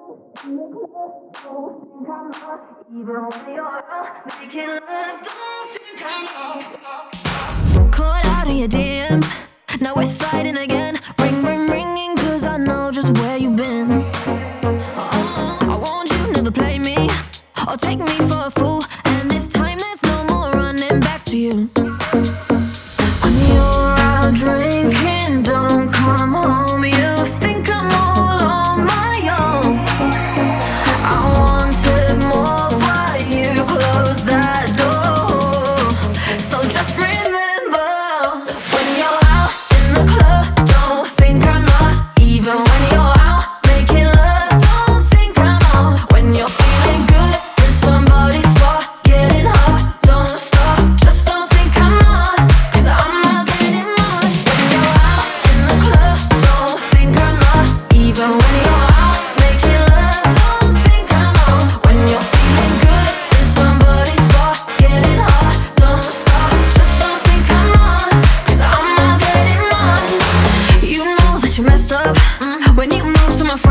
Even when you're out making love, don't think I'm off. Caught out of your DMs, now we're sliding again. Ring, ring, ringing, cause I know just where you've been. I want you, never play me, or take me for a fool. And this time there's no more running back to you. When you're out drinking, don't come home. You think I'm all on my own. I wanted more, but you closed that door. So just remember, when you're out in the club, don't think I'm not. Even when you're out making love, don't think I'm on. When you're feeling good in somebody's spot, getting hot, don't stop. Just don't think I'm on, cause I'm not getting mine. When you're out in the club, don't think I'm not. Even when you're out making love, don't think I'm on. When you're feeling good in somebody's spot, getting hot, don't stop. Just don't think I'm on, cause I'm not getting mine. You know that you messed up when you moved to my front.